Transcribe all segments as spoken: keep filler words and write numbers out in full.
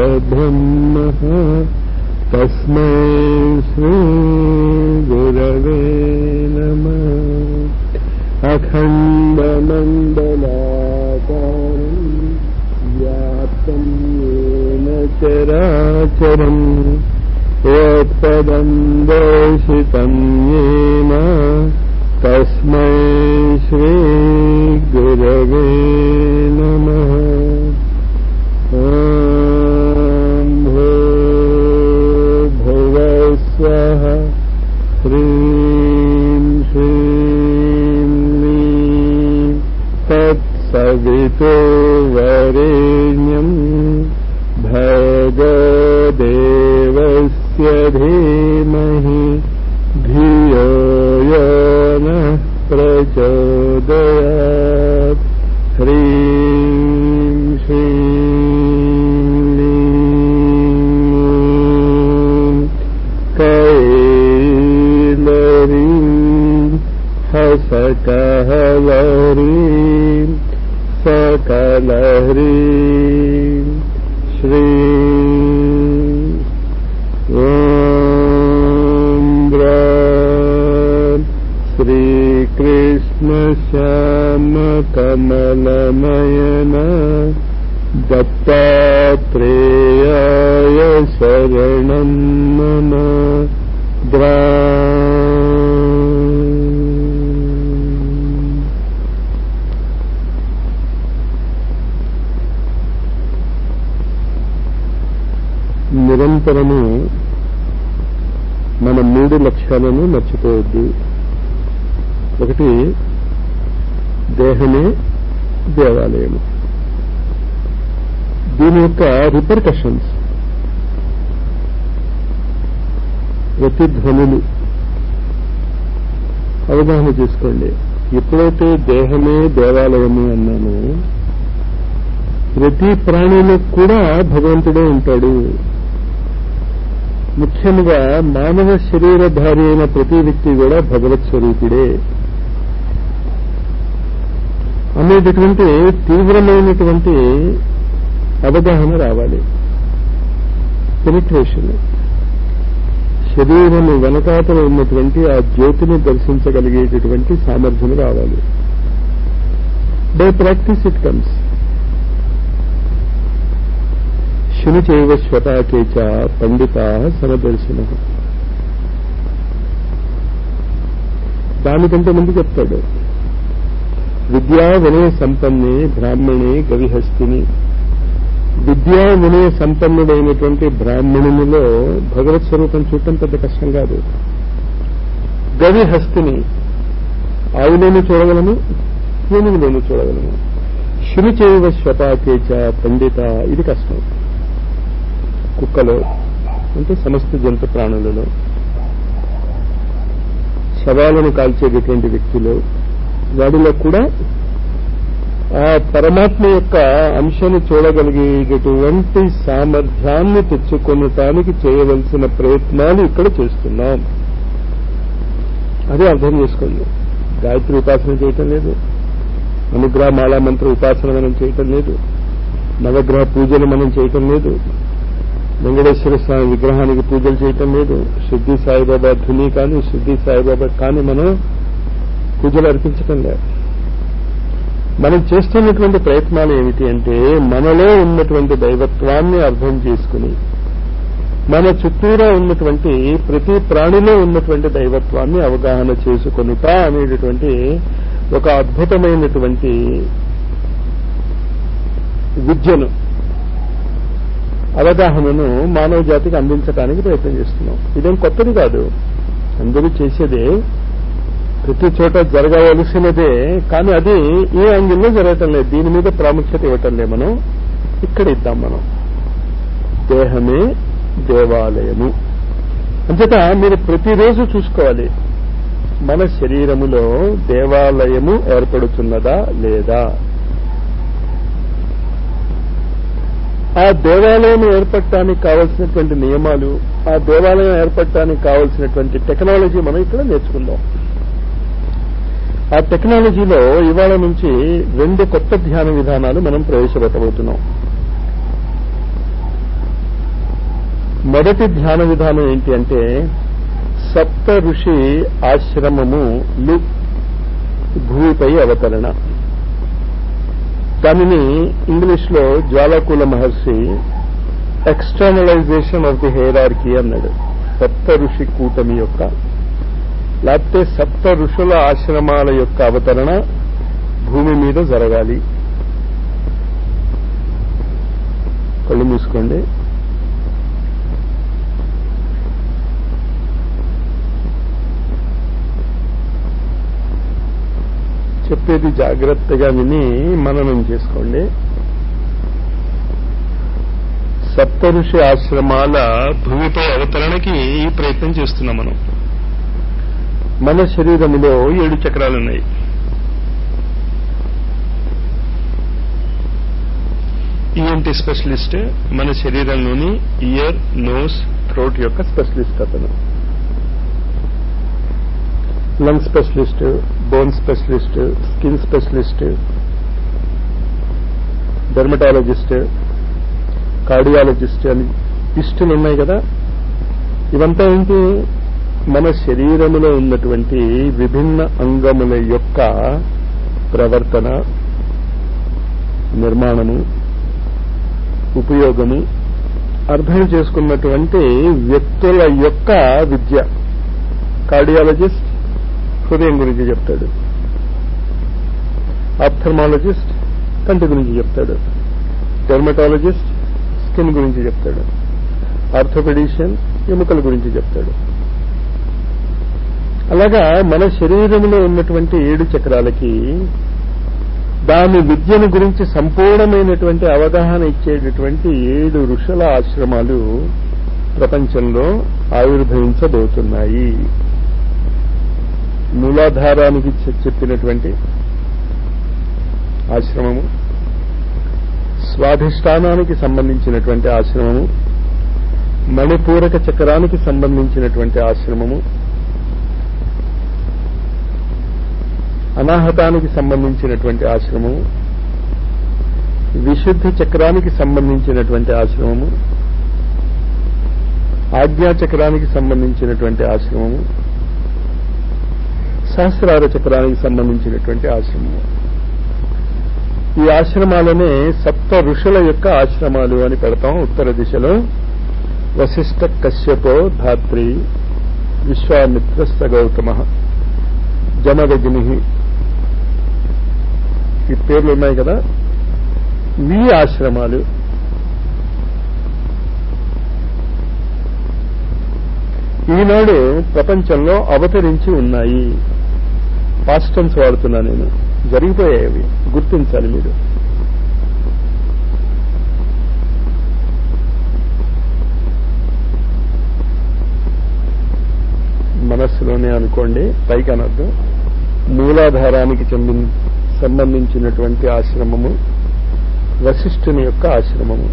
పరబ్రహ్మః తస్మై శ్రీ గురవే నమః. అఖండమండలాకారం వ్యాప్తం యేన చరాచరం యత్పదం దర్శితం యేన తస్మై శ్రీ గురవే నమః. ఓం భూర్భువః స్వః హ్రీం శ్రీం క్లీం తత్సవితుర్వరేణ్యం భర్గో దేవస్య ధీమహి ధియో యో నః ప్రచోదయాత్. హ్రీం శ్రీం క్లీం కైలరీం హసకహలరీం సకలహరీం శ్రీం. ఓం శ్రీకృష్ణ శ్యామ కమలనయన దత్తాత్రేయాయ శరణం మమ. ద్రా నిరంతరము మన మూడు లక్ష్యాలను మర్చిపోవద్దు. ఒకటి, దేహమే దేవాలయము. దీని యొక్క రిపర్కషన్స్, ప్రతిధ్వనులు అవగాహన చేసుకోండి. ఎప్పుడైతే దేహమే దేవాలయము అన్నామో ప్రతి ప్రాణిలో కూడా భగవంతుడే ఉంటాడు. ముఖ్యంగా మానవ శరీరధారి అయిన ప్రతి వ్యక్తి కూడా భగవత్ స్వరూపుడే అనేటటువంటి తీవ్రమైనటువంటి అవగాహన రావాలి. పెనిట్రేషన్, శరీరం వెనకాతలు ఉన్నటువంటి ఆ జ్యోతిని దర్శించగలిగేటటువంటి సామర్థ్యం రావాలి. By practice it comes. శుని చైవ శ్వతాకేచ పండితా సమదర్శన. దానికంటే ముందు చెప్తాడు, విద్యా వినయ సంపన్నే బ్రాహ్మణే గవిహస్తిని. విద్యా వినయ సంపన్నుడైనటువంటి బ్రాహ్మణునిలో భగవత్ స్వరూపం చూడటం పెద్ద కష్టం కాదు. గవిహస్తిని, ఆవులను చూడగలను, ఏనుగులను చూడగలను. శుని చైవ శ్వతాకేచ పండిత, ఇది కష్టం. కుక్కలో అంటే సమస్త జంతు ప్రాణులలో, శవాలను కాల్చేటటువంటి వ్యక్తిలో, వాడిలో కూడా ఆ పరమాత్మ యొక్క అంశాన్ని చూడగలిగేటటువంటి సామర్థ్యాన్ని తెచ్చుకొనటానికి చేయవలసిన ప్రయత్నాలు ఇక్కడ చేస్తున్నాం. అదే అర్థం చేసుకోండి. గాయత్రి ఉపాసన చేయటం లేదు, అనుగ్రహ మాలా మంత్ర ఉపాసన మనం చేయటం లేదు, నవగ్రహ పూజలు మనం చేయటం లేదు, వెంకటేశ్వర స్వామి విగ్రహానికి పూజలు చేయటం లేదు, సిద్ధి సాయిబాబా ధుని కానీ సిద్ధి సాయిబాబా కానీ మనం పూజలు అర్పించటం లేదు. మనం చేస్తున్నటువంటి ప్రయత్నాలు ఏమిటి అంటే మనలో ఉన్నటువంటి దైవత్వాన్ని అర్థం చేసుకుని మన చుట్టూరా ఉన్నటువంటి ప్రతి ప్రాణిలో ఉన్నటువంటి దైవత్వాన్ని అవగాహన చేసుకొనుట అనేటటువంటి ఒక అద్భుతమైనటువంటి విద్యను, అవగాహనను మానవ జాతికి అందించడానికి ప్రయత్నం చేస్తున్నాం. ఇదేం కొత్తది కాదు, అందరూ చేసేదే, ప్రతి చోట జరగవలసినదే. కానీ అది ఏ యాంగిల్లో జరగటం లేదు, దీని మీద ప్రాముఖ్యత ఇవ్వటం లేదు. మనం ఇక్కడ ఇద్దాం. మనం దేహమే దేవాలయము. అంతేత మీరు ప్రతిరోజు చూసుకోవాలి, మన శరీరములో దేవాలయము ఏర్పడుతున్నదా లేదా. ఆ దేవాలయం ఏర్పడటానికి కావలసినటువంటి నియమాలు, ఆ దేవాలయం ఏర్పడటానికి కావలసినటువంటి టెక్నాలజీ మనం ఇక్కడ నేర్చుకుందాం. ఆ టెక్నాలజీలో ఇవాళ నుంచి రెండు కొత్త ధ్యాన విధానాలు మనం ప్రవేశపెట్టబోతున్నాం. మొదటి ధ్యాన విధానం ఏంటి అంటే సప్త ఋషి ఆశ్రమములు భూమిపై అవతరణ. దానిని ఇంగ్లీష్ లో Jwalakula Maharshi externalisation of the hierarchy అన్నాడు. సప్త ఋషి కూటమి యొక్క లేకపోతే సప్త ఋషుల ఆశ్రమాల యొక్క అవతరణ భూమి మీద జరగాలి. కళ్ళు మూసుకోండి. చెప్పేది జాగ్రత్తగా విని మననం చేసుకోండి. సప్త ఋషి ఆశ్రమాల భూమిపై అవతరణకి ఈ ప్రయత్నం చేస్తున్నాం మనం. మన శరీరంలో ఏడు చక్రాలు ఉన్నాయి. ఈఎన్టీ స్పెషలిస్ట్ మన శరీరంలోని ఇయర్, నోస్, థ్రోట్ యొక్క స్పెషలిస్ట్ అతను. Lung specialist, bone specialist, skin specialist, dermatologist, cardiologist అని లిస్టులు ఉన్నాయి కదా. ఇవంతా ఏంటి? మన శరీరములో ఉన్నటువంటి విభిన్న అంగముల యొక్క ప్రవర్తన, నిర్మాణము, ఉపయోగము అర్థం చేసుకున్నటువంటి వ్యక్తుల యొక్క విద్య. కార్డియాలజిస్ట్ హృదయం గురించి చెప్తాడు, ఆప్థర్మాలజిస్ట్ కంటి గురించి చెప్తాడు, డెర్మటాలజిస్ట్ స్కిన్ గురించి చెప్తాడు, ఆర్థోపెడిషియన్ ఎముకల గురించి చెప్తాడు. అలాగా మన శరీరంలో ఉన్నటువంటి ఏడు చక్రాలకి దాని విద్యను గురించి సంపూర్ణమైనటువంటి అవగాహన ఇచ్చేటటువంటి ఏడు ఋషుల ఆశ్రమాలు ప్రపంచంలో ఆవిర్భవించబోతున్నాయి. మూలాధారానికి చెప్పినటువంటి ఆశ్రమము, స్వాధిష్టానానికి సంబంధించినటువంటి ఆశ్రమము, మణిపూరక చక్రానికి సంబంధించినటువంటి ఆశ్రమము, అనాహతానికి సంబంధించినటువంటి ఆశ్రమము, విశుద్ధి చక్రానికి సంబంధించినటువంటి ఆశ్రమము, ఆజ్ఞా చక్రానికి సంబంధించినటువంటి ఆశ్రమము, సహస్రార చక్రానికి సంబంధించినటువంటి ఆశ్రమము. ఈ ఆశ్రమాలనే సప్త ఋషుల యొక్క ఆశ్రమాలు అని పెడతాం. ఉత్తర దిశలో వశిష్ఠ, కశ్యపో, ధాత్రి, విశ్వామిత్ర, గౌతమ, జమదగ్ని, ఈ పేర్లు ఉన్నాయి కదా. ఈ ఆశ్రమాలు ఈనాడు ప్రపంచంలో అవతరించి ఉన్నాయి. పాస్ట్ టెన్స్ వాడుతున్నా నేను, జరిగిపోయాయి, గుర్తించాలి మీరు. మనస్సులోనే అనుకోండి, పైకి అనద్దు. మూలాధారానికి చెందిన సంబంధించినటువంటి ఆశ్రమము వశిష్ఠుని యొక్క ఆశ్రమము.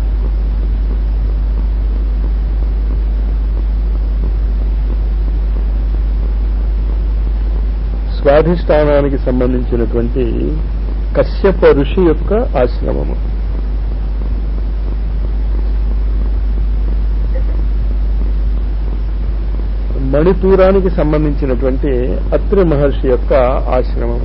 స్వాధిష్టానానికి సంబంధించినటువంటి కశ్యప ఋషి యొక్క ఆశ్రమము. మణిపూరానికి సంబంధించినటువంటి అత్రి మహర్షి యొక్క ఆశ్రమము.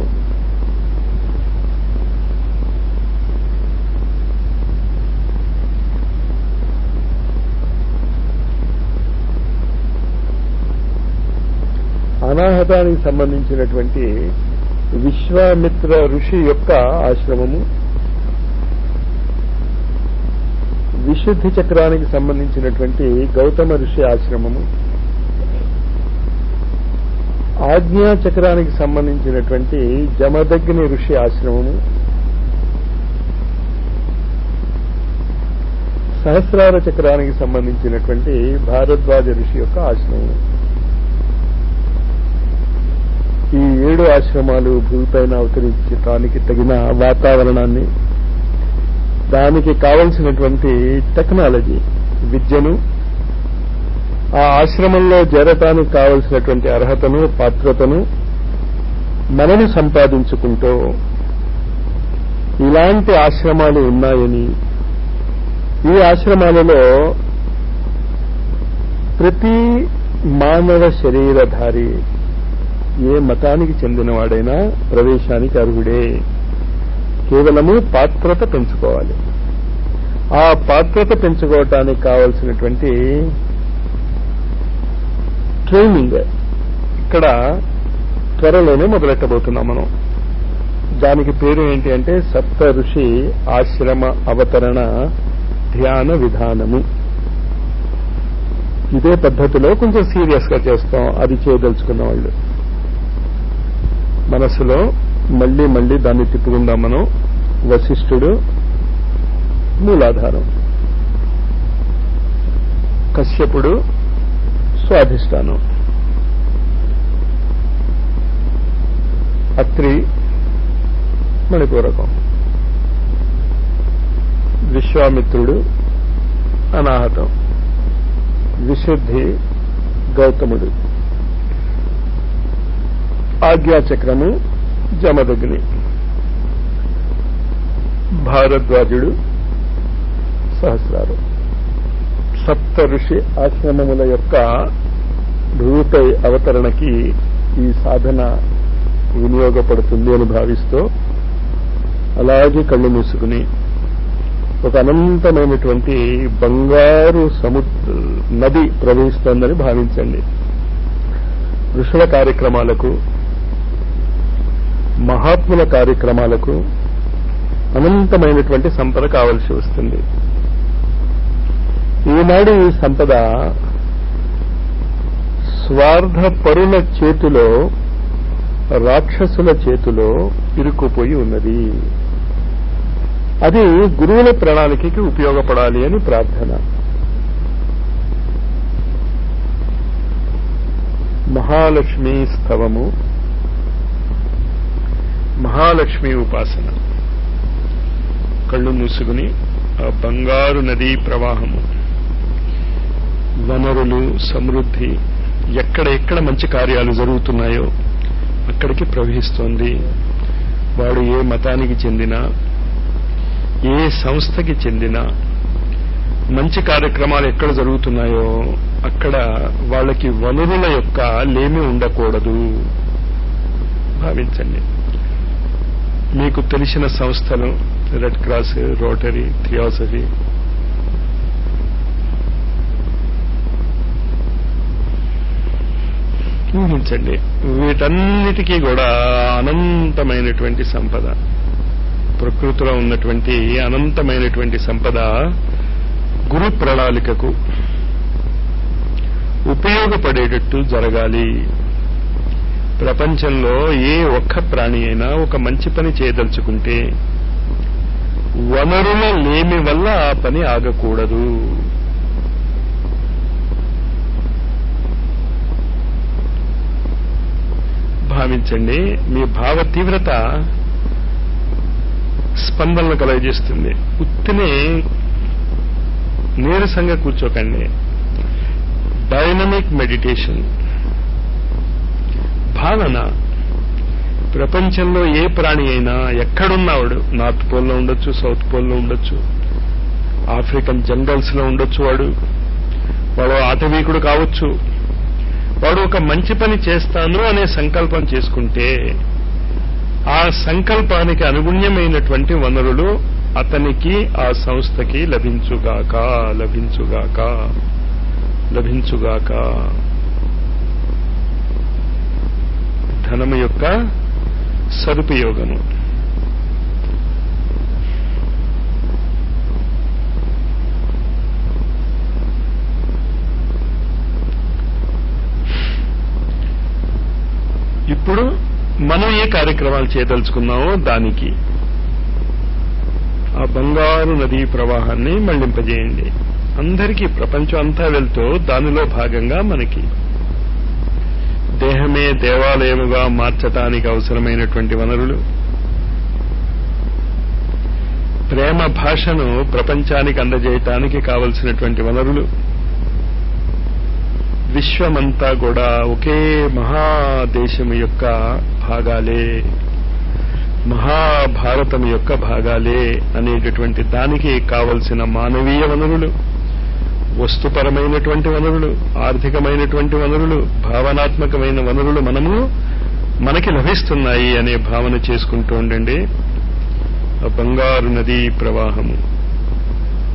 అనాహతానికి సంబంధించినటువంటి విశ్వామిత్ర ఋషి యొక్క ఆశ్రమము. విశుద్ధి చక్రానికి సంబంధించినటువంటి గౌతమ ఋషి ఆశ్రమము. ఆజ్ఞా చక్రానికి సంబంధించినటువంటి జమదగ్ని ఋషి ఆశ్రమము. సహస్రార చక్రానికి సంబంధించినటువంటి భారద్వాజ ఋషి యొక్క ఆశ్రమము. ఈ ఏడు ఆశ్రమాలు భూమిపైన అవతరించడానికి తగిన వాతావరణాన్ని, దానికి కావలసినటువంటి టెక్నాలజీ, విద్యను, ఆ ఆశ్రమంలో చేరటానికి కావలసినటువంటి అర్హతను, పాత్రతను మనను సంపాదించుకుంటూ ఇలాంటి ఆశ్రమాలు ఉన్నాయని, ఈ ఆశ్రమాలలో ప్రతి మానవ శరీరధారి ఏ మతానికి చెందినవాడైనా ప్రవేశానికి అర్హుడే. కేవలము పాత్రత పెంచుకోవాలి. ఆ పాత్రత పెంచుకోవటానికి కావలసినటువంటి ట్రైనింగ్ ఇక్కడ త్వరలోనే మొదలెట్టబోతున్నాం మనం. దానికి పేరు ఏంటి అంటే సప్త ఋషి ఆశ్రమ అవతరణ ధ్యాన విధానము. ఇదే పద్ధతిలో కొంచెం సీరియస్ గా చేస్తాం. అది చేయదలుచుకున్న వాళ్ళు మనసులో మళ్లీ మళ్లీ దాన్ని తిప్పుకుందాం మనం. వశిష్ఠుడు మూలాధారం, కశ్యపుడు స్వాధిష్టానం, అత్రి మణిపూరకం, విశ్వామిత్రుడు అనాహతం, విశుద్ధి గౌతముడు, ఆజ్ఞాచక్రము జమదగ్ని, భారద్వాజుడు సహస్రారం. సప్త ఋషి ఆశ్రమముల యొక్క భూతై అవతరణకి ఈ సాధన వినియోగపడుతుంది అని భావిస్తూ అలాగే కళ్ళు మూసుకుని ఒక అనంతమైనటువంటి బంగారు సముద్ర నది ప్రవహిస్తోందని భావించండి. ఋషుల కార్యక్రమాలకు, మహాత్ముల కార్యక్రమాలకు అనంతమైనటువంటి సంపద కావలసి వస్తుంది. ఈనాడు ఈ సంపద స్వార్థ పరుల చేతిలో, రాక్షసుల చేతిలో ఇరుక్కుపోయి ఉన్నది. అది గురువుల ప్రణాళికకి ఉపయోగపడాలి అని ప్రార్థన. మహాలక్ష్మీ స్తవము, మహాలక్ష్మీ ఉపాసన. కళ్ళు మూసుకుని ఆ బంగారు నదీ ప్రవాహము, వనరులు, సమృద్ధి, ఎక్కడ ఎక్కడ మంచి కార్యాలు జరుగుతున్నాయో అక్కడికి ప్రవహిస్తోంది. వాడు ఏ మతానికి చెందినా, ఏ సంస్థకి చెందినా, మంచి కార్యక్రమాలు ఎక్కడ జరుగుతున్నాయో అక్కడ వాళ్ళకి వనరుల యొక్క లేమి ఉండకూడదు భావించండి. మీకు తెలిసిన సంస్థలు రెడ్ క్రాస్, రోటరీ, థియాసఫీ, ఊహించండి. వీటన్నిటికీ కూడా అనంతమైనటువంటి సంపద, ప్రకృతిలో ఉన్నటువంటి అనంతమైనటువంటి సంపద గురు ప్రణాళికకు ఉపయోగపడేటట్టు జరగాలి. ప్రపంచంలో ఏ ఒక్క ప్రాణి అయినా ఒక మంచి పని చేయదలుచుకుంటే వనరుల లేమి వల్ల ఆ పని ఆగకూడదు. భావించండి. మీ భావ తీవ్రత స్పందనలు కలగజేస్తుంది. ఉత్తినే నీరసంగా కూర్చోకండి. డైనమిక్ మెడిటేషన్, భావన. ప్రపంచంలో ఏ ప్రాణి అయినా ఎక్కడున్నావాడు, నార్త్ పోల్లో ఉండొచ్చు, సౌత్ పోల్లో ఉండొచ్చు, ఆఫ్రికన్ జంగల్స్ లో ఉండొచ్చు, వాడు వాడు ఆటవీకుడు కావచ్చు. వాడు ఒక మంచి పని చేస్తాను అనే సంకల్పం చేసుకుంటే ఆ సంకల్పానికి అనుగుణ్యమైనటువంటి వనరులు అతనికి, ఆ సంస్థకి లభించుగాక, లభించుగాక, లభించుగాక. ధనము యొక్క సదుపయోగము. ఇప్పుడు మనం ఏ కార్యక్రమాలు చేయదలుచుకున్నామో దానికి ఆ బంగారు నదీ ప్రవాహాన్ని మళ్లింపజేయండి. అందరికీ ప్రపంచం అంతా వెళ్తూ దానిలో భాగంగా మనకి దేహమే దేవాలయముగా మార్చటానికి అవసరమైనటువంటి వనరులు, ప్రేమ భాషను ప్రపంచానికి అందజేయటానికి కావలసినటువంటి వనరులు, విశ్వమంతా కూడా ఒకే మహాదేశం యొక్క భాగాలే, మహాభారతం యొక్క భాగాలే అనేటటువంటి దానికి కావలసిన మానవీయ వనరులు, వస్తుపరమైనటువంటి వనరులు, ఆర్థికమైనటువంటి వనరులు, భావనాత్మకమైన వనరులు మనము మనకి లభిస్తున్నాయి అనే భావన చేసుకుంటూ ఉండండి. ఆ బంగారు నదీ ప్రవాహము